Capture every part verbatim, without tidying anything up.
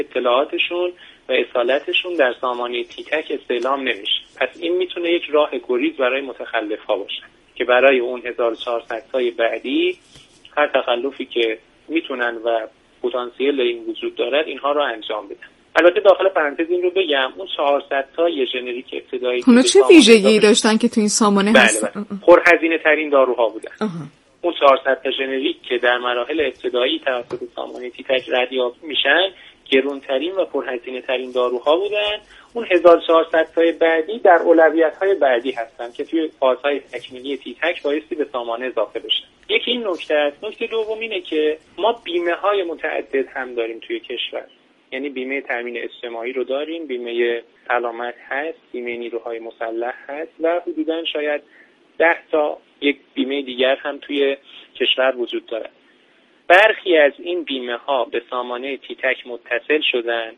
اطلاعاتشون و اصالتشون در سامانه تیتک استعلام نمیشه. پس این میتونه یک راه گریز برای متخلف‌ها باشه که برای اون هزار و چهارصد تای بعدی هر تخلفی که میتونن و پتانسیل این وجود دارد اینها رو انجام بدن. البته داخل پرانتز این رو بگم اون چهارصد تا یه ژنریک ابتدایی اونا چه ویژگی داشتن که تو این سامانه بله هست؟ بله. پرهزینه ترین داروها بودن. آه. اون چهارصد تا ژنریک که در مراحل ابتدایی توسط سامانه تیتک ردیابی میشن گرانترین و پرهزینه ترین داروها بودن. اون هزار و چهارصد تای بعدی در اولویت‌های بعدی هستن که توی فازهای تکمیلی تیتک بایستی به سامانه اضافه بشن. یکی این نکته است. نکته دوم اینه که ما بیمه‌های متعدد هم داریم توی کشور. یعنی بیمه تامین اجتماعی رو داریم، بیمه سلامت هست، بیمه نیروهای مسلح هست و حدوداً شاید ده تا یک بیمه دیگر هم توی کشور وجود دارد. برخی از این بیمه ها به سامانه تیتک متصل شدن،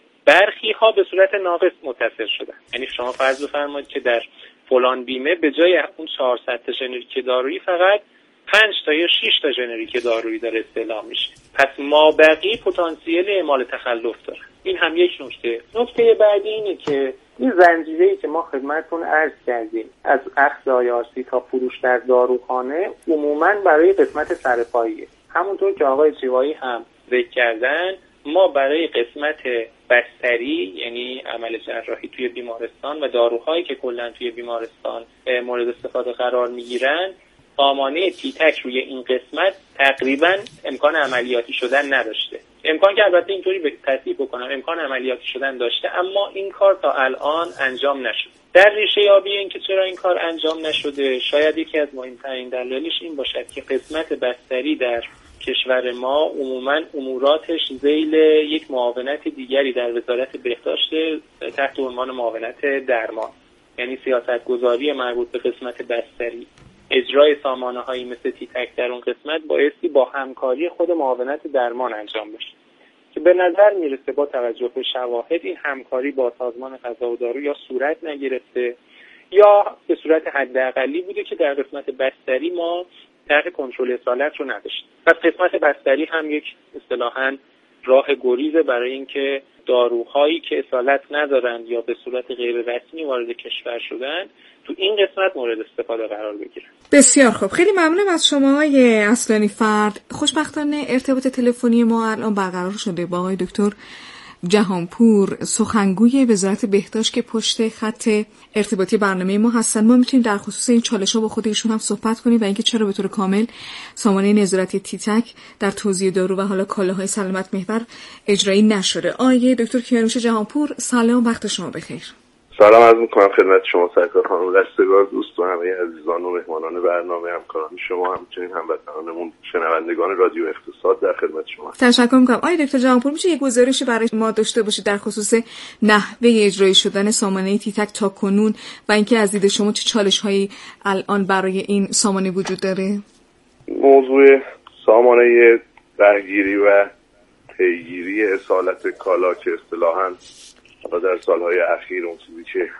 برخی ها به صورت ناقص متصل شدن. یعنی شما فرض بفرمایید که در فلان بیمه به جای اون چهارصد تا ژنریک دارویی فقط پنج تا یا شش تا ژنریک دارویی داره استعلام میشه. پس مابقی پتانسیل اعمال تخلف داره. این هم یک نکته. نکته بعدی اینه که این زنجیره‌ای که ما خدمتتون عرض کردیم از اخذ آی آر سی تا فروش در داروخانه عموماً برای قسمت سرپاییه. همونطور که آقای چیوایی هم ذکر کردن، ما برای قسمت بستری یعنی عمل جراحی توی بیمارستان و داروهایی که کلاً توی بیمارستان مورد استفاده قرار میگیرن، سامانه تیتک روی این قسمت تقریباً امکان عملیاتی شدن نداشته. امکان که البته اینطوری به تصحیح بکنم امکان عملیاتی شدن داشته، اما این کار تا الان انجام نشد. در ریشه یابی این که چرا این کار انجام نشده، شاید یکی از مهمترین دلایلش این باشد که قسمت بستری در کشور ما عموماً اموراتش ذیل یک معاونت دیگری در وزارت بهداشت تحت عنوان معاونت درمان، یعنی سیاستگذاری مربوط به قسمت بستری، اجرای سامانه هایی مثل تیتک در اون قسمت بایستی با همکاری خود معاونت درمان انجام بشه که به نظر میرسه با توجه به شواهد این همکاری با سازمان غذا و دارو یا صورت نگرفته یا به صورت حداقلی بوده که در قسمت بستری ما تحت کنترل اصالت رو نداشتیم. پس قسمت بستری هم یک اصطلاحاً راه گریزه برای اینکه داروهایی که اصالت ندارند یا به صورت غیر رسمی وارد کشور شدن تو این قسمت مورد استفاده قرار بگیرن. بسیار خوب، خیلی ممنونم از شما آقای اصلانی فرد. خوشبختانه ارتباط تلفنی ما الان برقرار شده با آقای دکتر جهانپور، سخنگوی وزارت بهداشت که پشت خط ارتباطی برنامه ما هستن. ما میتونیم در خصوص این چالش‌ها با خود ایشون هم صحبت کنیم و اینکه چرا به طور کامل سامانه نظارتی تیتک در توزیع دارو و حالا کالاهای سلامت محور اجرایی نشده. آقای دکتر کیانوش جهانپور، سلام، وقت شما بخیر. سلام عرض می‌کنم خدمت شما سرکار خانم رستگار، دوست و همه عزیزان و مهمانان برنامه، همکاران شما، همچنین هموطنانمون شنوندگان رادیو اقتصاد در خدمت شما. تشکر می‌کنم. آقای دکتر جهانپور، میشه یک گزارشی برای ما داشته باشید در خصوص نحوه اجرایی شدن سامانه تیتک تا کنون و اینکه از دید شما چه چالش‌هایی الان برای این سامانه وجود داره؟ موضوع سامانه رهگیری و پیگیری اصالت کالا که اصطلاحاً و در سالهای اخیر اون چیزی که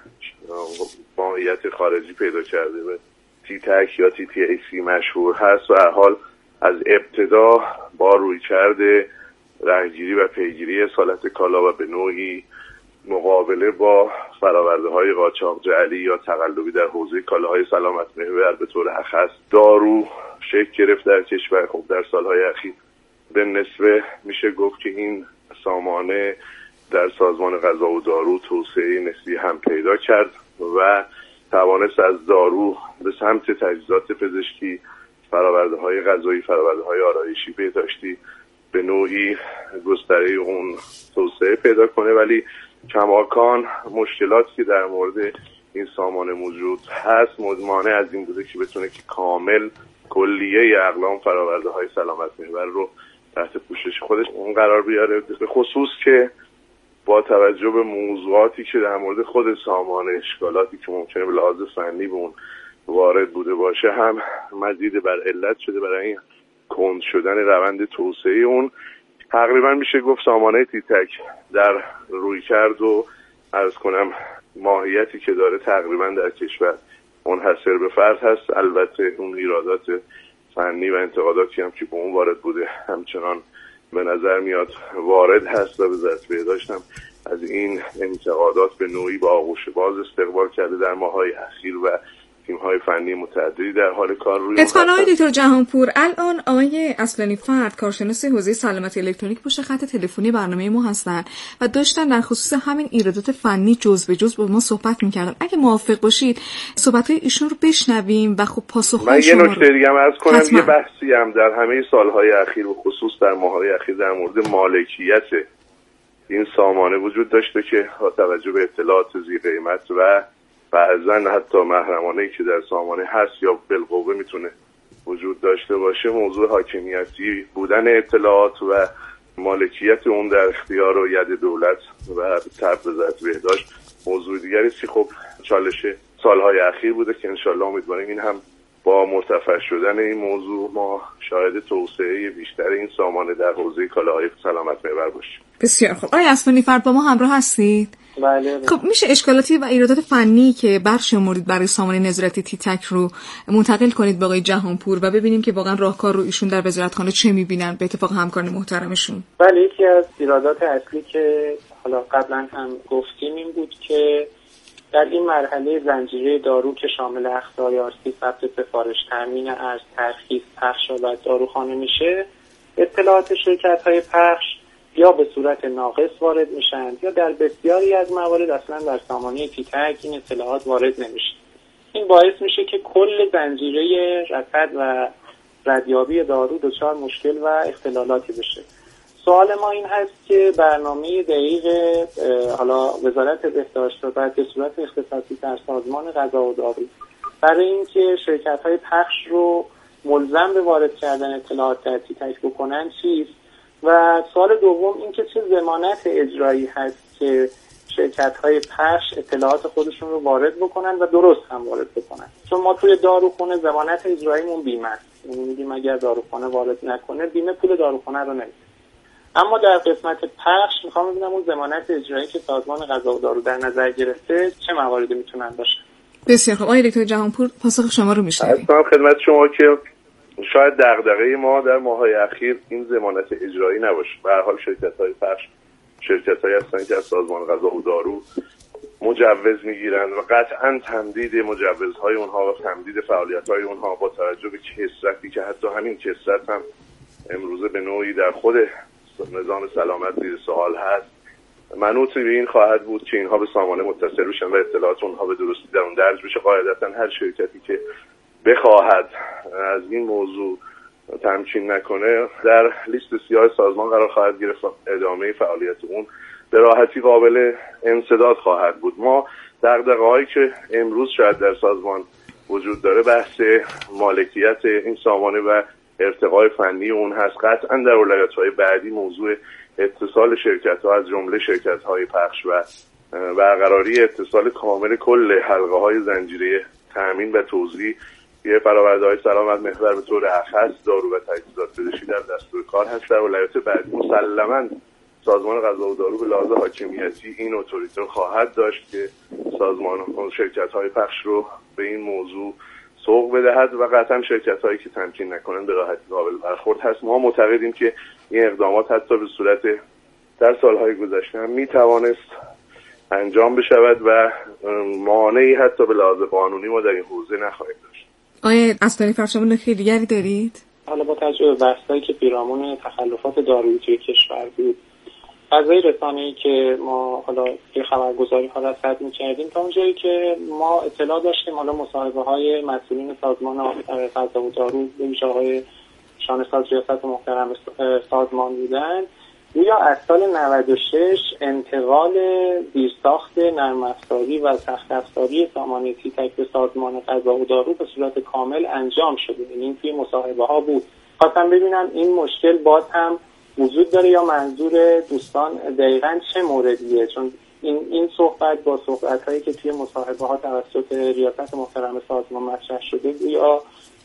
ماهیت خارجی پیدا کرده به تیتک یا تی تی ای سی مشهور هست و هر حال از ابتدا با روی کرده رهگیری و پیگیری اصالت کالا و به نوعی مقابله با فراورده های قاچاق جعلی یا تقلبی در حوزه کالاهای سلامت محور به طور اخص دارو شکل گرفت در کشور. خب در سالهای اخیر به نسبه میشه گفت که این سامانه در سازمان غذا و دارو توسعه نسبی هم پیدا کرد و توانست از دارو به سمت تجهیزات پزشکی، فرآورده‌های غذایی، فرآورده‌های آرایشی، بهداشتی به نوعی گستره اون توسعه پیدا کنه. ولی کماکان مشکلاتی که در مورد این سامانه موجود هست مانع از این بوده که بتونه که کامل کلیه اقلام فرآورده‌های سلامت محور رو تحت پوشش خودش اون قرار بیاره، به خصوص که با توجه به موضوعاتی که در مورد خود سامانه، اشکالاتی که ممکنه به لحاظ فنی به اون وارد بوده باشه، هم مزید بر علت شده برای این کند شدن روند توسعه اون. تقریبا میشه گفت سامانه تیتک در روی کرد و عرض کنم ماهیتی که داره تقریبا در کشور منحصر به فرد هست. البته اون ایرادات فنی و انتقاداتی هم که به اون وارد بوده همچنان به نظر میاد وارد هست و وزارت بهداشت هم از این انتقادات به نوعی با آغوش باز استقبال کرده در ماه‌های اخیر و تیم‌های فنی متعددی در حال کار روی اتقان آقای دکتر جهانپور، الان آقای اصلانی فرد کارشناس حوزه سلامتی الکترونیک پشت خط تلفنی برنامه ما هستن و داشتن در خصوص همین ایرادات فنی جزء به جزء با ما صحبت می‌کردن. اگه موافق باشید صحبت‌های ایشون رو بشنویم و خب پاسخ‌های شما رو. من یه نکته دیگه هم عرض کنم، حتما. یه بحثی هم در همه سال‌های اخیر و خصوص در ماه‌های اخیر در مورد مالکیت این سامانه وجود داشته که با توجه به اطلاعات ذی قیمت و بعضن حتی محرمانه‌ای که در سامانه هست یا بالقوه میتونه وجود داشته باشه، موضوع حاکمیتی بودن اطلاعات و مالکیت اون در اختیار و ید دولت و طرف وزارت بهداشت موضوع دیگری است که خب چالش سالهای اخیر بوده که انشالله امیدواریم این هم با مرتفع شدن این موضوع ما شاهد توسعه بیشتر این سامانه در حوزه کالاهای سلامت محور باشیم. بسیار خوب. آقای اصلانی فرد با ما همراه هستید؟ بله. خب میشه اشکالاتی و ایرادات فنی که برشمردید برای سامانه نظارتی تیتک رو منتقل کنید به آقای جهانپور و ببینیم که واقعا راهکار رو ایشون در وزارتخانه چه میبینن به اتفاق همکاران محترمشون. بله، یکی از ایرادات اصلی که حالا قبلا هم گفتیم این بود که در این مرحله زنجیره دارو که شامل اخطاریارسی، ثبت سفارش، تامین ارز، ترخیص، پخش و داروخانه میشه، اطلاعات شرکت‌های پخش یا به صورت ناقص وارد میشن یا در بسیاری از موارد اصلا در سامانه تیتک این اطلاعات وارد نمیشه. این باعث میشه که کل زنجیره رصد و ردیابی دارو دچار مشکل و اختلالاتی بشه. سوال ما این هست که برنامه دقیق حالا وزارت بهداشت و بعد به صورت اختصاصی در سازمان غذا و دارو برای اینکه شرکت‌های پخش رو ملزم به وارد کردن اطلاعات در تیتک بکنن چیست؟ و سوال دوم این که چه ضمانت اجرایی هست که شرکت‌های پخش اطلاعات خودشون رو وارد بکنن و درست هم وارد بکنن. چون ما توی داروخانه ضمانت اجراییمون بیمه است. یعنی میگیم اگر داروخانه وارد نکنه بیمه پول داروخانه رو نمیده. اما در قسمت پخش میخوام ببینم اون ضمانت اجرایی که سازمان غذا و دارو در نظر گرفته چه مواردی میتونن باشه. بسیار خوب. آقای دکتر جهانپور پاسخ شما رو میشنویم. اصلا خدمت شما که شاید دغدغه ما در ماه‌های اخیر این ضمانت اجرایی نباشه. به هر حال شرکت‌های پخش شرکت‌هایی هستن که از سازمان غذا و دارو مجوز میگیرن و قطعاً تمدید مجوزهای اونها و تمدید فعالیت‌های اونها با توجه به کثرتی که حتی همین کثرت هم امروزه به نوعی در خود نظام سلامت زیر سوال هست، منوط به این خواهد بود که اینها به سامانه متصل بشن و اطلاعات اونها به درستی در اون درج بشه. قاعدتاً هر شرکتی که بخواهد از این موضوع تمکین نکنه در لیست سیاه سازمان قرار خواهد گرفت و ادامه فعالیت اون به راحتی قابل انسداد خواهد بود. ما دغدغه‌هایی که امروز شاید در سازمان وجود داره بحث مالکیت این سامانه و ارتقای فنی اون هست. قطعا در اولویت‌های بعدی موضوع اتصال شرکت‌ها از جمله شرکت‌های پخش و برقراری اتصال کامل کل حلقه‌های زنجیره تامین و توزیع یه فرآورده‌های سلامت محور به طور اخص دارو و تجهیزات پزشکی در دستور کار هست. در اولویت بعدی مسلماً سازمان غذا و دارو به لحاظ حاکمیتی این اتوریته خواهد داشت که سازمان و شرکت‌های پخش رو به این موضوع سوق بدهد و قطعا شرکت‌هایی که تمکین نکنن به راحتی قابل برخورد هست. ما معتقدیم که این اقدامات حتی به صورت در سالهای گذشته هم میتوانست انجام بشود و مانعی حتی به لحاظ قانونی ما در این حوزه نخواهیم داشت. آیا اصلانی فرد شما نکته دیگری دارید؟ حالا با توجه به بحثایی که پیرامون تخلفات دارویی توی کشور بود، فضای رسانه‌ای که ما حالا توی خبرگزاری‌ها رصد می‌کردیم تا اونجایی که ما اطلاع داشتیم، حالا مصاحبه‌های مسئولین سازمان غذا و دارو به ویژه آقای شانه‌ساز ریاست محترم سازمان بودن، گویا از سال نود و شش انتقال زیرساخت نرم افزاری و سخت افزاری سامانه تیتک به سازمان غذا و دارو به صورت کامل انجام شده. این توی مصاحبه‌ها بود. خواستم ببینم این مشکل باز هم وجود داره یا منظور دوستان دقیقاً چه موردیه، چون این این صحبت با صحبت‌هایی که توی مصاحبه‌ها توسط ریاست محترم سازمان مطرح شده یا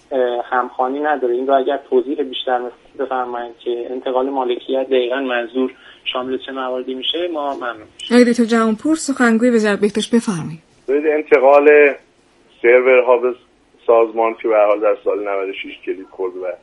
همخوانی نداره. این رو اگر توضیح بیشتر بفرمایید که انتقال مالکیت دقیقاً منظور شامل چه مواردی میشه ما ممنون میشیم. آقای دکتر جهانپور سخنگوی وزارت بهداشت بفرمایید. ببینید انتقال سرورها به سازمان که به هر حال در سال نود و شش کلید خورد و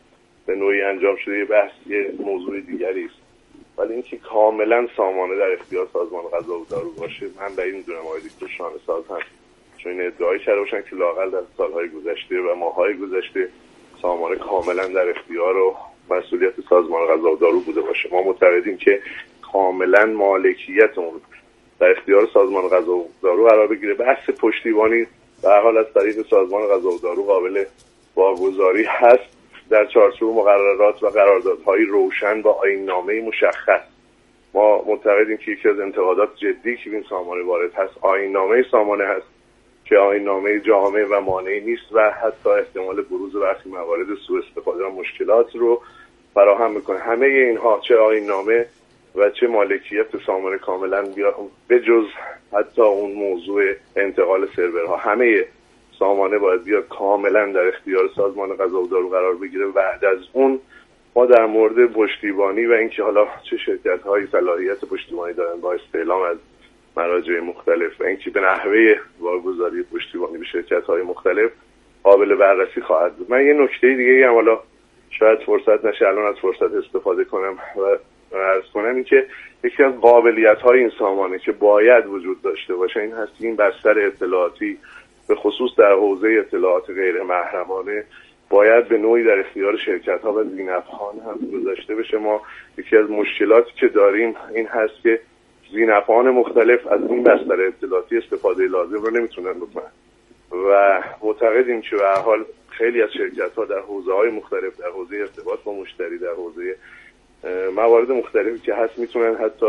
به نوعی انجام شده یه بحث یه موضوع دیگری است، ولی اینکه کاملا سامانه در اختیار سازمان غذا و دارو باشه من بعید می‌دونم آقای دکتر شانه‌ساز هم چون این ادعای کرده باشن که لااقل در سالهای گذشته و ماه‌های گذشته سامانه کاملا در اختیار و مسئولیت سازمان غذا و دارو بوده باشه. ما معتقدیم که کاملا مالکیت اون در اختیار سازمان غذا و دارو قرار بگیره. بحث پشتیبانی به هر حال از طریق سازمان غذا و دارو قابل واگذاری هست در چارچوب مقررات و قراردادهای روشن با آیین‌نامه مشخص. ما معتقدیم که یکی از انتقادات جدی که این سامانه وارد هست آیین‌نامه سامانه هست که آیین‌نامه جامع و مانعی نیست و حتی احتمال بروز برخی موارد سوء استفاده و مشکلات رو فراهم میکنه. همه اینها چه آیین‌نامه و چه مالکیت سامانه کاملا به جز حتی اون موضوع انتقال سرورها همه سامانه باید بیاد کاملا در اختیار سازمان غذا و دارو قرار بگیره. بعد از اون ما در مورد پشتیبانی و اینکه حالا چه شرکت‌هایی صلاحیت پشتیبانی دارن با استعلام از مراجع مختلف و اینکه به نحوه واگذاری پشتیبانی به شرکت‌های مختلف قابل بررسی خواهد بود. من یه نکته دیگه هم حالا شاید فرصت نشه الان از فرصت استفاده کنم و عرض کنم این که یکی از قابلیت‌های این سامانه که باید وجود داشته باشه این هست که این بستر اطلاعاتی به خصوص در حوزه اطلاعات غیر محرمانه باید به نوعی در اختیار شرکت‌ها و ذی‌نفعان هم گذاشته بشه. ما یکی از مشکلاتی که داریم این هست که ذی‌نفعان مختلف از این بستر اطلاعاتی استفاده لازم رو نمیتونن بکنن و معتقدیم که به هر حال خیلی از شرکت‌ها در حوزه‌های مختلف در حوزه ارتباط با مشتری در حوزه موارد مختلفی که هست میتونن حتی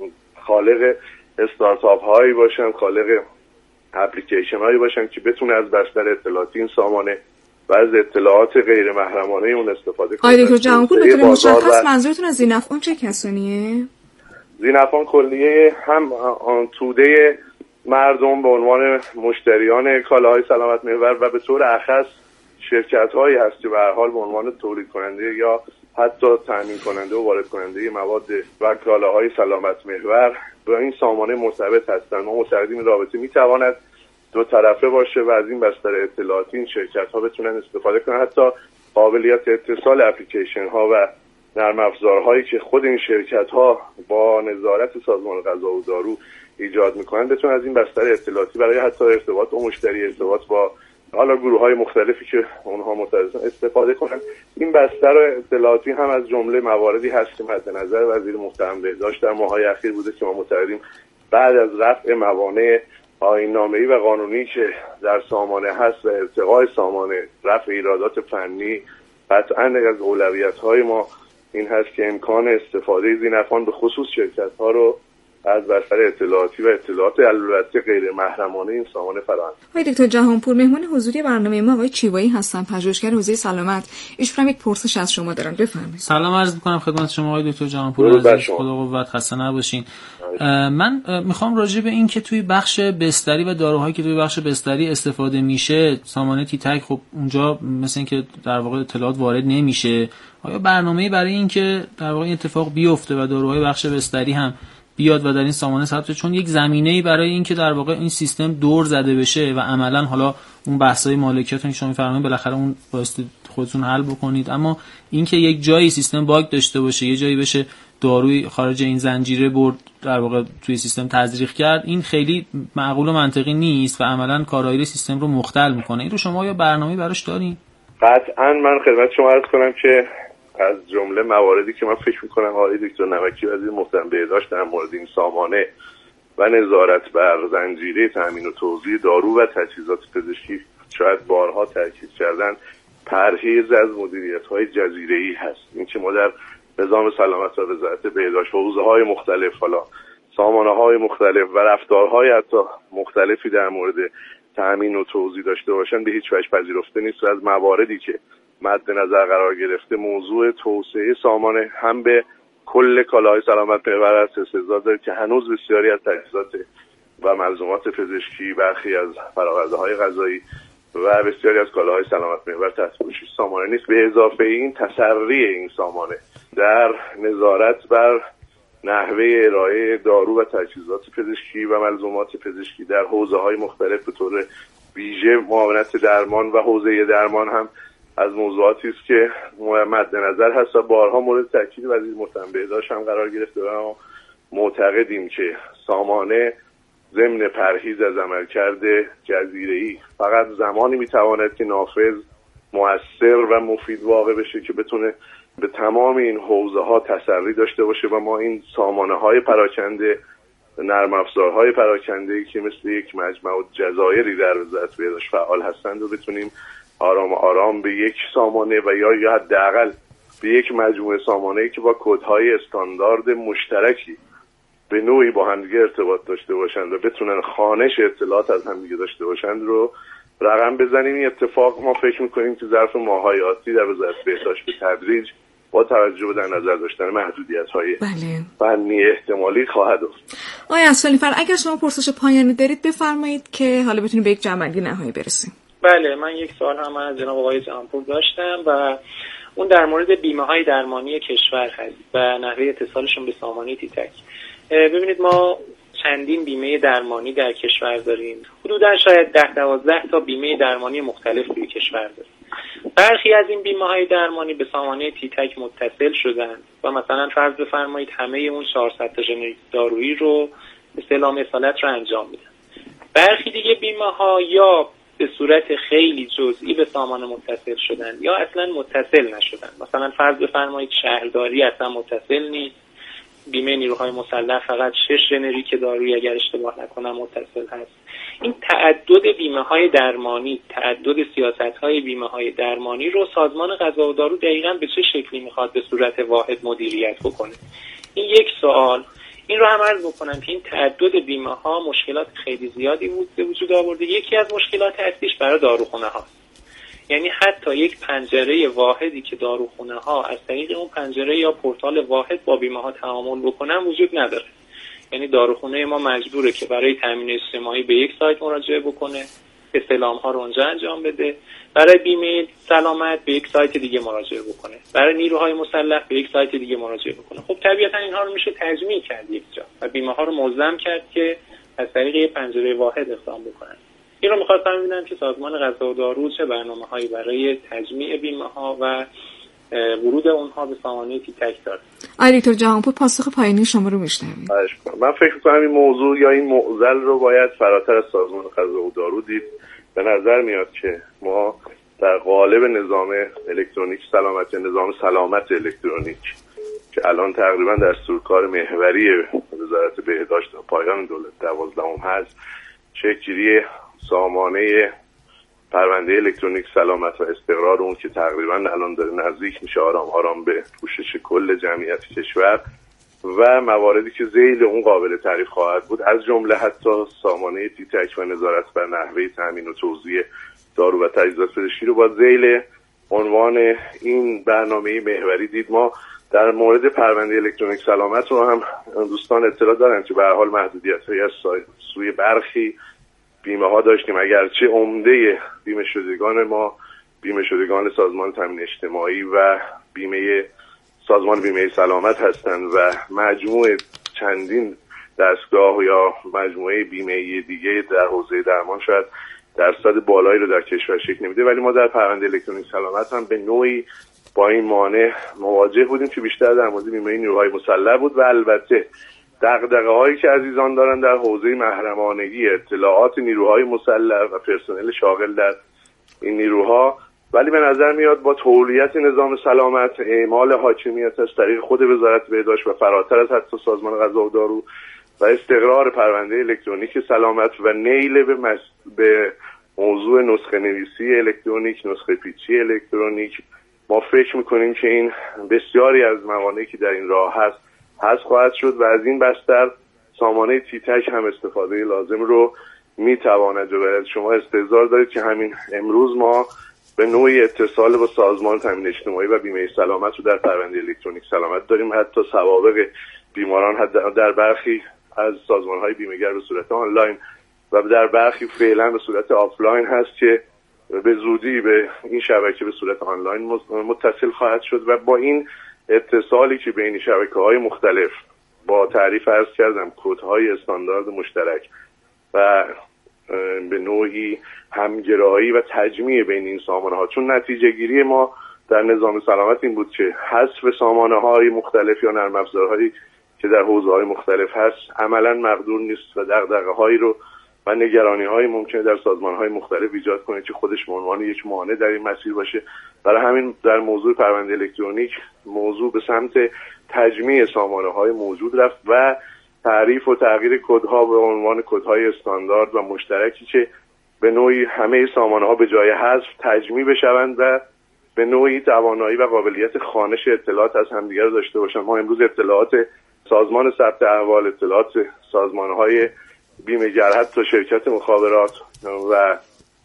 خالق استارتاپ هایی باشن خالق اپلیکیشن هایی باشن که بتونه از بستر اطلاعاتی این سامانه و از اطلاعات غیر محرمانه اون استفاده کنه. آقای دکتر جهانپور به طور مشخص منظورتون از ذی‌نفعان چه کسانیه؟ ذی‌نفعان کلیه هم آن توده مردم به عنوان مشتریان کالاهای سلامت محور و به طور اخص شرکت هایی هست که به هر حال به عنوان تولید کننده یا حتی تامین کننده و وارد کننده مواد و کالاهای سلامت محور و این سامانه مرتبط هستند. ما معتقدیم رابطه میتواند دو طرفه باشه و از این بستر اطلاعاتی این شرکت ها بتونن استفاده کنن. حتی قابلیت اتصال اپلیکیشن ها و نرم افزارهایی که خود این شرکت ها با نظارت سازمان غذا و دارو ایجاد میکنن بتونن از این بستر اطلاعاتی برای حتی ارتباط با مشتری ارتباط با حالا گروه های مختلفی که اونها متعلقن استفاده کنن. این بستر اطلاعاتی هم از جمله مواردی هست که مد نظر وزیر محترم بهداشت در ماه‌های اخیر بوده که ما معتقدیم بعد از رفع موانع آیین‌نامه‌ای و قانونی که در سامانه هست و ارتقای سامانه رفع ایرادات فنی قطعاً از اولویت‌های ما این هست که امکان استفاده ذی‌نفعان به خصوص شرکت‌ها رو از بستر اطلاعاتی و اطلاعات البته غیر محرمانه این سامانه فراهم. آقای دکتر جهانپور مهمان حضوری برنامه ما آقای چیوایی هستن پژوهشگر حوزه سلامت. ایشون یک پرسش از شما دارن بفرمایید. سلام عرض می‌کنم خدمت شما آقای دکتر جهانپور عزیز. خدا قوت خسته نباشین. من میخوام راجع به این که توی بخش بستری و داروهایی که توی بخش بستری استفاده میشه سامانه تیتک خب اونجا مثلا اینکه در واقع اطلاعات وارد نمیشه، آیا برنامه‌ای برای این که در واقع اتفاق بیفته و داروهای بخش بستری هم بیاد و در این سامانه ثبت، چون یک زمینه‌ای برای این که در واقع این سیستم دور زده بشه و عملاً حالا اون بحث‌های مالکیتون که شما می‌فرمایید بالاخره اون واسه خودتون حل بکنید، اما اینکه یک جایی سیستم باگ داشته باشه، یه جایی بشه داروی خارج این زنجیره برد در واقع توی سیستم تزریق کرد، این خیلی معقول و منطقی نیست و عملاً کارایی سیستم رو مختل می‌کنه. این رو شما یا برنامه‌ای براش دارین؟ قطعاً من خدمت شما عرض کنم که از جمله مواردی که من فکر میکنم آقای دکتر نمکی وزیر محترم بهداشت در مورد این سامانه و نظارت بر زنجیره تامین و توزیع دارو و تجهیزات پزشکی شاید بارها تاکید کردن پرهیز از مدیریت‌های جزیره‌ای هست. این که ما در نظام سلامت و وزارت بهداشت حوزه‌های مختلف حالا سامانه‌های مختلف و رفتارهای حتی مختلفی در مورد تامین و توزیع داشته باشن به هیچ وجه پذیرفته نیست و از مواردی که مد نظر قرار گرفته موضوع توسعه سامانه هم به کل کالاهای سلامت محور است استعداد داره که هنوز بسیاری از تجهیزات و ملزومات پزشکی برخی از فراورده‌های غذایی و بسیاری از کالاهای سلامت محور تحت پوشش سامانه نیست. به اضافه این تسری این سامانه در نظارت بر نحوه ارائه دارو و تجهیزات پزشکی و ملزومات پزشکی در حوزه‌های مختلف به طور ویژه معاونت درمان و حوزه درمان هم از موضوعاتی است که مد نظر هست و بارها مورد تاکید وزیر محترم بهداشت هم قرار گرفته و معتقدیم که سامانه ضمن پرهیز از عملکرد جزیره‌ای فقط زمانی میتواند که نافذ، مؤثر و مفید واقع بشه که بتونه به تمام این حوزه ها تسری داشته باشه و ما این سامانه های پراکنده، نرم افزارهای پراکنده‌ای که مثل یک مجمع جزایری در وزارت بهداشت فعال هستند و بتونیم آرام آرام به یک سامانه و یا یا حداقل به یک مجموعه سامانه‌ای که با کدهای استاندارد مشترکی به نوعی با همدیگه ارتباط داشته باشند و بتونن خوانش اطلاعات از همدیگه داشته باشند رو رقم بزنیم. این اتفاق ما فکر می‌کنیم که ظرف ماه‌های آتی در وزارت بهداشت به تدریج با توجه به در نظر داشتن محدودیت‌های بله. فنی احتمالی خواهد افتاد. آقای اصلانی‌فر اگر شما پرسش پایانی دارید بفرمایید که حالا بتونیم به یک جمع‌بندی نهایی برسیم. بله، من یک سوال هم از جناب آقای جهانپور داشتم و اون در مورد بیمه‌های درمانی کشور هست و نحوه اتصالشون به سامانه تیتک. ببینید ما چندین بیمه درمانی در کشور داریم، حدودا شاید ده دوازده تا بیمه درمانی مختلف توی کشور داریم. برخی از این بیمه‌های درمانی به سامانه تیتک متصل شدن و مثلا فرض بفرمایید همه اون چهارصد تا ژنریک دارویی رو استعلام اصالت رو انجام میدن. برخی دیگه بیمه‌ها یا به صورت خیلی جزئی به سامانه متصل شدن یا اصلا متصل نشدن. مثلا فرض بفرمایید شهرداری اصلا متصل نیست، بیمه نیروهای مسلح فقط شش ژنریک دارویی اگر اشتباه نکنم متصل هست. این تعدد بیمه‌های درمانی، تعدد سیاست‌های بیمه‌های درمانی رو سازمان غذا و دارو دقیقاً به چه شکلی میخواد به صورت واحد مدیریت بکنه؟ این یک سوال. این رو هم عرض بکنم که این تعدد بیمه‌ها مشکلات خیلی زیادی بود به وجود آورده. یکی از مشکلات اصلیش برای داروخونه هاست. یعنی حتی یک پنجره واحدی که داروخونه ها از طریق اون پنجره یا پورتال واحد با بیمه ها تعامل بکنن وجود نداره. یعنی داروخونه ما مجبوره که برای تامین اجتماعی به یک سایت مراجعه بکنه، استعلام ها رو اونجا انجام بده، برای بیمه سلامت به یک سایت دیگه مراجعه بکنه، برای نیروهای مسلح به یک سایت دیگه مراجعه بکنه. خب طبیعتا اینها رو میشه تجمیع کرد یک جا و بیمه ها رو منظم کرد که از طریق یک پنجره واحد اقدام بکنن. این رو می‌خواستم ببینم که سازمان غذا و دارو چه برنامه‌هایی برای تجمیع بیمه‌ها و ورود اونها به سامانه تیتک داره. آقای دکتر جهانپور پاسخ پایانی شما رو میشنویم. من فکر می‌کنم این موضوع یا این معضل رو باید فراتر از سازمان غذا و دارو دید. به نظر میاد که ما در قالب نظام الکترونیک سلامت یا نظام سلامت الکترونیک که الان تقریبا در دستورکار محوری وزارت بهداشت و پایان دولت دوازدهم هست، شکلی سامانه پرونده الکترونیک سلامت و استقرار اون که تقریبا الان داره نزدیک میشه آرام آرام به پوشش کل جمعیت کشور و مواردی که ذیل اون قابل تعریف خواهد بود، از جمله حتی سامانه تیتک و نظارت بر نحوه تامین و توزیع دارو و تجهیزات پزشکی رو با ذیل عنوان این برنامه محوری دید. ما در مورد پرونده الکترونیک سلامت رو هم دوستان اطلاع دارن که به هر حال محدودیت‌هایی از سوی برخی بیمه ها داشتیم، اگرچه عمده بیمه شدگان ما بیمه شدگان سازمان تامین اجتماعی و بیمه سازمان بیمه سلامت هستند و مجموعه چندین دستگاه یا مجموعه بیمه دیگه در حوزه درمان شاید درصد بالایی رو در کشور شکل نمیده، ولی ما در پرونده الکترونیک سلامت هم به نوعی با این مانع مواجه بودیم که بیشتر در مورد بیمه نیروهای مسلح بود و البته دغدغه هایی که عزیزان دارن در حوزه محرمانگی اطلاعات نیروهای مسلح و پرسنل شاغل در این نیروها، ولی به نظر میاد با تولیت نظام سلامت، اعمال حاکمیت از طریق خود وزارت بهداشت و فراتر از حتی سازمان غذا و دارو و استقرار پرونده الکترونیک سلامت و نیل به, مس... به موضوع نسخه نویسی الکترونیک، نسخه پیچی الکترونیک، ما فکر میکنیم که این بسیاری از موانعی که در این راه هست هست خواهد شد و از این بستر سامانه تیتک هم استفاده لازم رو میتواند ببرد. شما استحضار دارید که همین امروز ما به نوعی اتصال با سازمان تامین اجتماعی و بیمه سلامت رو در پرونده الکترونیک سلامت داریم. حتی سوابق بیماران در برخی از سازمان‌های بیمه‌گر به صورت آنلاین و در برخی فعلا به صورت آفلاین هست که به زودی به این شبکه به صورت آنلاین متصل خواهد شد و با این اتصالی که بین شبکه‌های مختلف با تعریف عرض کردم کدهای استاندارد مشترک و به نوعی همگرایی و تجمیع بین این سامانه ها، چون نتیجه گیری ما در نظام سلامت این بود که حذف سامانه های مختلف یا نرم افزارهایی که در حوزه های مختلف هست عملا مقدور نیست و دغدغه هایی رو و نگرانی های ممکنه در سازمان های مختلف ایجاد کنه که خودش به عنوان یک مانع در این مسیر باشه. برای همین در موضوع پرونده الکترونیک موضوع به سمت تجمیع سامانه های موجود رفت و تعریف و تغییر کدها به عنوان کدهای استاندارد و مشترکی که به نوعی همه سامانه ها به جای حذف تجمیع بشوند و به نوعی توانایی و قابلیت خوانش اطلاعات از همدیگر رو داشته باشند. ما امروز اطلاعات سازمان ثبت احوال، اطلاعات سازمان‌های بیمه‌گر، حتی شرکت مخابرات و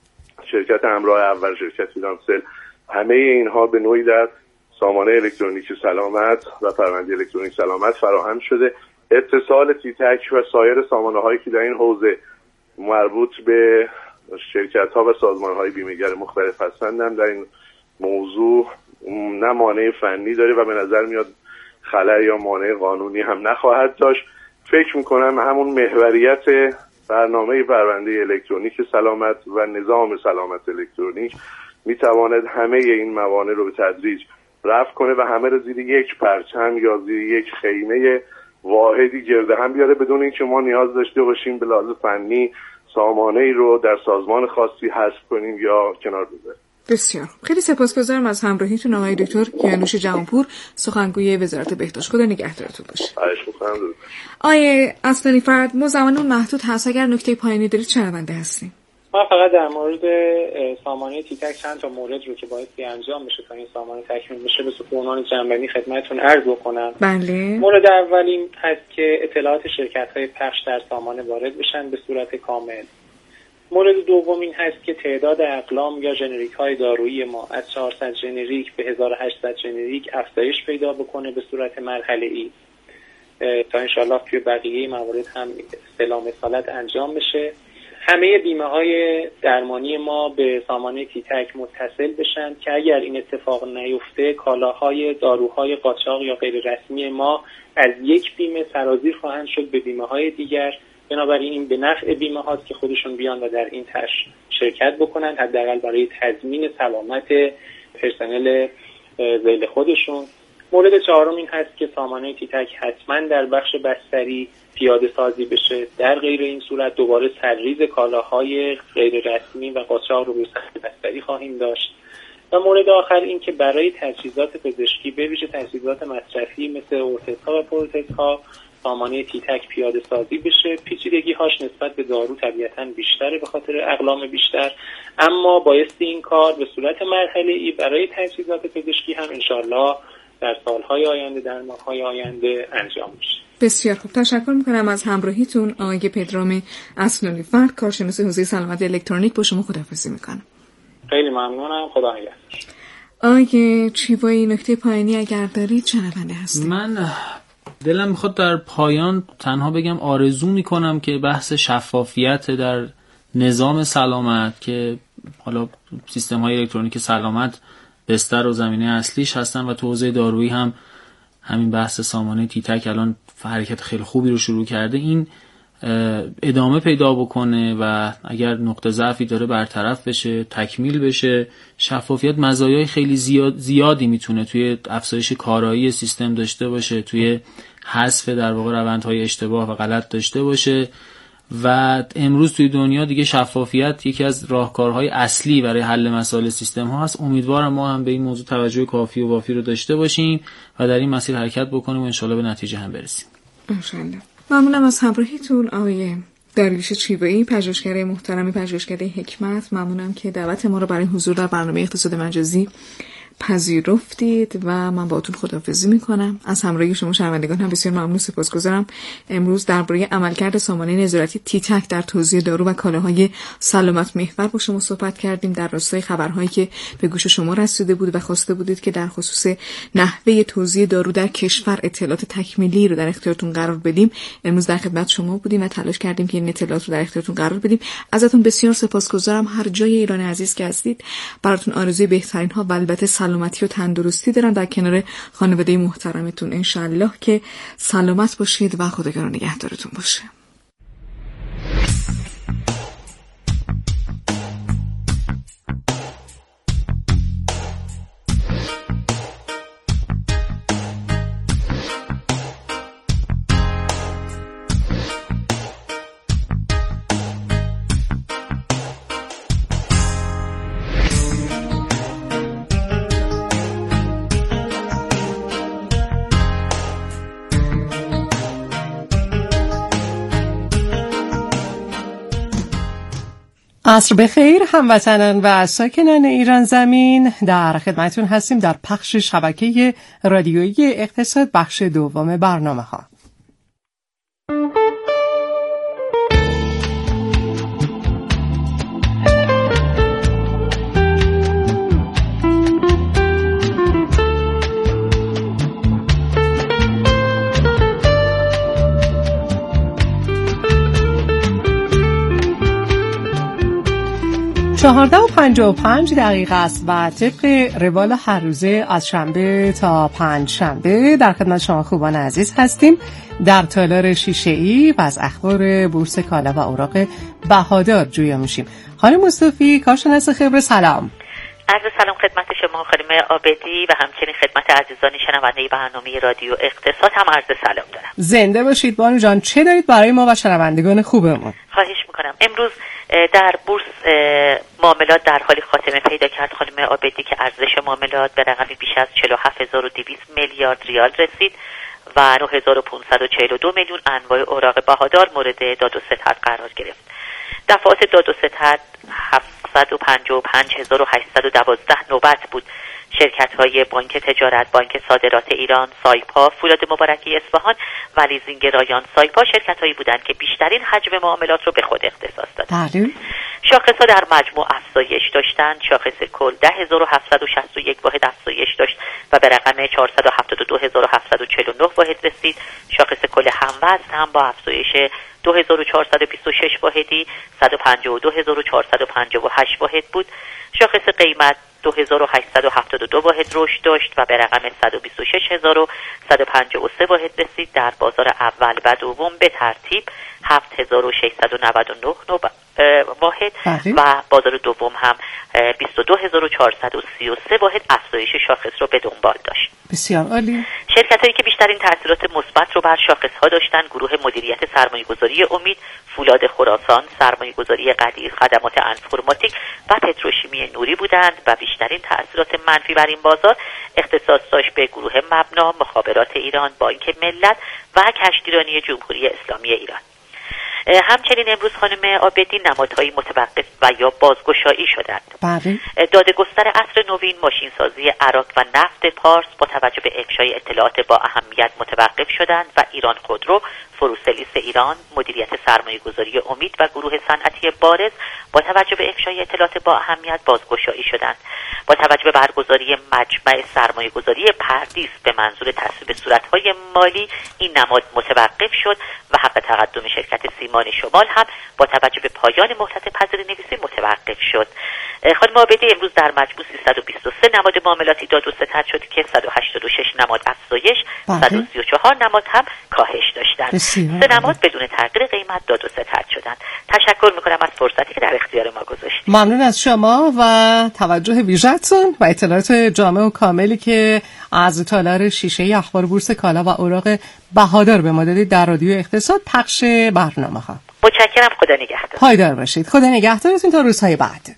شرکت همراه اول، شرکت فینانسل، همه اینها به نوعی در سامانه الکترونیک سلامت و پرونده الکترونیک سلامت فراهم شده. اتصال تیتک و سایر سامانه‌هایی که در این حوزه مربوط به شرکت‌ها و سازمان‌های بیمه‌گر مختلف هستند هم در این موضوع نه مانع فنی داره و به نظر میاد خلأ یا مانع قانونی هم نخواهد داشت. فکر میکنم همون محوریت برنامه پرونده الکترونیک سلامت و نظام سلامت الکترونیک میتواند همه این موانع رو به تدریج رفع کنه و همه رو زیر یک پرچم یا زیر یک خیمه واحدی گرده هم بیاره بدون اینکه ما نیاز داشته باشیم به لحاظ فنی سامانه‌ای رو در سازمان خاصی حذف کنیم یا کنار بذاریم. بسیار خیلی سپاسگزارم از همراهیتون آقای دکتر کیانوش جهانپور، سخنگوی وزارت بهداشت. خدا نگهدارتون باشه. خواهش می‌کنم. آیه اصلانی فرد، ما زمانمون محدود هست، اگر نکته پایانی دارید شنونده هستیم. من فقط در مورد سامانه تیتک چند تا مورد رو که بایستی انجام بشه تا این سامانه تکمیل بشه به عنوان جنبندی خدمتتون عرض بکنم. بله. مورد اول این هست که اطلاعات شرکت‌های پخش در سامانه وارد بشن به صورت کامل. مورد دوم این هست که تعداد اقلام یا ژنریک های دارویی ما از چهارصد ژنریک به هزار و هشتصد ژنریک افزایش پیدا بکنه به صورت مرحله‌ای تا انشالله توی بقیه موارد هم استلام اصالت انجام بشه. همه بیمه های درمانی ما به سامانه تیتک متصل بشن که اگر این اتفاق نیفته کالاهای داروهای قاچاق یا غیر رسمی ما از یک بیمه سرازیر خواهند شد به بیمه های دیگر. بنابراین این به نفع بیمه هاست که خودشون بیان و در این تش شرکت بکنن، حداقل برای تضمین سلامت پرسنل ذیل خودشون. مورد چهارم این هست که سامانه تیتک حتما در بخش بستری پیاده سازی بشه. در غیر این صورت دوباره سرریز کالاهای غیر رسمی و قاچاق رو روی سطح بستری خواهیم داشت. و مورد آخر این که برای تجهیزات پزشکی به ویژه تجهیزات مصرفی مثل اورتزها و پروتزها سامانه تیتک پیاده سازی بشه. پیچیدگی هاش نسبت به دارو طبیعتاً بیشتره به خاطر اقلام بیشتر، اما بایستی این کار به صورت مرحله‌ای برای تجهیزات پزشکی هم انشالله در سالهای آینده، در ماه‌های آینده انجام میشه. بسیار خوب، تشکر میکنم از همراهیتون. آقای پدرام اصلانی فرد، کارشناس حوزه سلامت الکترونیک، با شما خداحافظی میکنم. خیلی ممنونم. خدا نگهدار. آقای چیبایی، نکته پایانی اگر دارید شنونده هستید. من دلم میخواد در پایان تنها بگم آرزو میکنم که بحث شفافیت در نظام سلامت که حالا سیستم های الکترونیک سلامت بستر و زمینه اصلیش هستن و تو حوزه دارویی هم همین بحث سامانه تیتک الان حرکت خیلی خوبی رو شروع کرده، این ادامه پیدا بکنه و اگر نقطه ضعفی داره برطرف بشه، تکمیل بشه. شفافیت مزایای خیلی زیاد زیادی میتونه توی افزایش کارایی سیستم داشته باشه، توی حذف در واقع روندهای اشتباه و غلط داشته باشه و امروز توی دنیا دیگه شفافیت یکی از راهکارهای اصلی برای حل مسائل سیستم ها هست. امیدوارم ما هم به این موضوع توجه کافی و وافی رو داشته باشیم و در این مسیر حرکت بکنیم و انشالله به نتیجه هم برسیم. انشالله. ممنونم از همراهیتون آقای داریوش چیبایی، پژوهشگر محترم پژوهشکده حکمت. ممنونم که دعوت ما رو برای حضور در برنامه اقتصاد مجازی پذیرفتید و من باهاتون خداحافظی میکنم. از همراهی شما شنوندگان هم بسیار ممنون، سپاسگزارم. امروز درباره عملکرد سامانه نظارتی تیتک در توزیع دارو و کالاهای سلامت محور با شما صحبت کردیم در راستای خبرهایی که به گوش شما رسیده بود و خواسته بودید که در خصوص نحوه توزیع دارو در کشور اطلاعات تکمیلی رو در اختیارتون قرار بدیم. امروز در خدمت شما بودیم و تلاش کردیم که این اطلاعات رو در اختیارتون قرار بدیم. ازتون بسیار سپاسگزارم. هر جای ایران عزیز که هستید براتون آرزوی بهترین ها و البته سلامتی و تندرستی دارم در کنار خانواده محترمتون. انشالله که سلامت باشید و خداوند نگهدارتون باشه. عصر بخیر هموطنان و ساکنان ایران زمین، در خدمتتون هستیم در پخش شبکه رادیویی اقتصاد بخش دوم برنامه ها. چهارده و پنجاه و پنج دقیقه است و طبق روال هر روزه از شنبه تا پنج شنبه در خدمت شما خوبان عزیز هستیم در تالار شیشه‌ای و از اخبار بورس کالا و اوراق بهادار جویا میشیم. خانم مصطفی کارشناس خبره، سلام. عرض سلام خدمت شما خانم عابدی و همچنین خدمت عزیزان شنونده برنامه رادیو اقتصاد هم عرض سلام دارم. زنده باشید بانو جان. چه دارید برای ما و شنوندگان خوبمون؟ خواهش میکنم. امروز در بورس معاملات در حالی خاتمه پیدا کرد خانم عابدی که ارزش معاملات به رقمی بیش از چهل و هفت هزار و دویست میلیارد ریال رسید و نه هزار و پانصد و چهل و دو میلیون انواع اوراق بهادار مورد داد و ستد قرار گرفت. دفعات داد و ستد هفتصد و پنجاه و پنج هزار و هشتصد و دوازده نوبت بود. شرکت‌های بانک تجارت، بانک صادرات ایران، سایپا، فولاد مبارکی اصفهان و لیزینگ رایان سایپا شرکت‌هایی بودند که بیشترین حجم معاملات رو به خود اختصاص دادند. شاخص‌ها در مجموع افزایش داشتند. شاخص کل ده هزار و هفتصد و شصت و یک واحد افزایش داشت و به رقم چهارصد و هفتاد و دو هزار و هفتصد و چهل و نه واحد رسید. شاخص کل هموزن هم با افزایش دو هزار و چهارصد و بیست و شش واحدی صد و پنجاه و دو هزار و چهارصد و پنجاه و هشت واحد بود. شاخص قیمت دو هزار و هشتصد و هفتاد و دو واحد رشد داشت و به رقم صد و بیست و شش هزار و صد و پنجاه و سه واحد رسید. در بازار اول و دوم به ترتیب هفت هزار و ششصد و نود و نه واحد و بازار دوم هم بیست و دو هزار و چهارصد و سی و سه واحد افزایش شاخص رو به دنبال داشت. بسیار عالی. شرکت‌هایی که بیشترین تاثیرات مثبت رو بر شاخص‌ها داشتن گروه مدیریت سرمایه‌گذاری امید، فولاد خراسان، سرمایه‌گذاری قدیر، خدمات انفرماتیک و پتروشیمی نوری بودند و بیشترین تاثیرات منفی بر این بازار اختصاص داشت به گروه مبنا، مخابرات ایران، بانک ملت و کشتیرانی جمهوری اسلامی ایران. همچنین امروز خانم عابدی نمادهای متوقف و یا بازگشایی شدند. بله. دادگستر عصر نوین، ماشینسازی عراق و نفت پارس با توجه به افشای اطلاعات با اهمیت متوقف شدند و ایران خودرو، فروسلیس ایران، مدیریت سرمایه‌گذاری امید و گروه صنعتی بارز با توجه به افشای اطلاعات با اهمیت بازگشایی شدند. با توجه به برگزاری مجمع سرمایه‌گذاری پردیس به منظور تصویب صورت‌های مالی این نماد متوقف شد و حق تقدم شرکت سیمان شمال هم با توجه به پایان مهلت پذیرش‌نویسی متوقف شد. خانم عابدی امروز در مجموع سیصد و بیست و سه نماد معاملاتی داد و ستد شد که صد و هشتاد و شش نماد افزایش، صد و سی و چهار نماد هم کاهش داشتند. سه نماد بدون تغییر قیمت داد و ستد شدند. تشکر می‌کنم از فرصتی که در اختیار ما گذاشتید. ممنون از شما و توجه ویژه‌تون و اطلاعات جامع و کاملی که از تالار شیشه‌ای اخبار بورس کالا و اوراق بهادار به ما دادید در رادیو اقتصاد پخش برنامه‌ها. متشکرم. خدا نگهدار. پایدار باشید. خدا نگهدارتون تا روزهای بعد.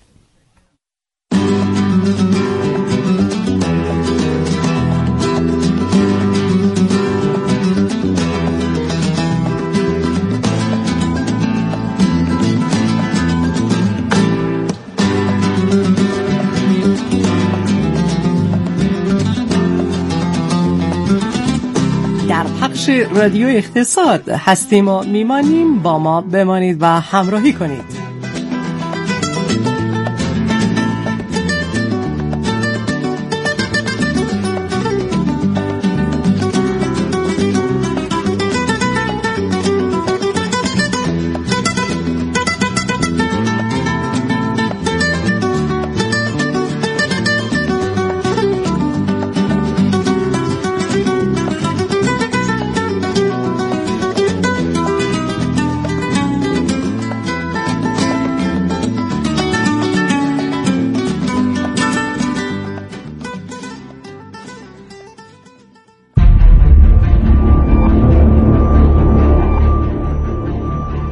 پخش رادیو اقتصاد هستیم و میمانیم. با ما بمانید و همراهی کنید.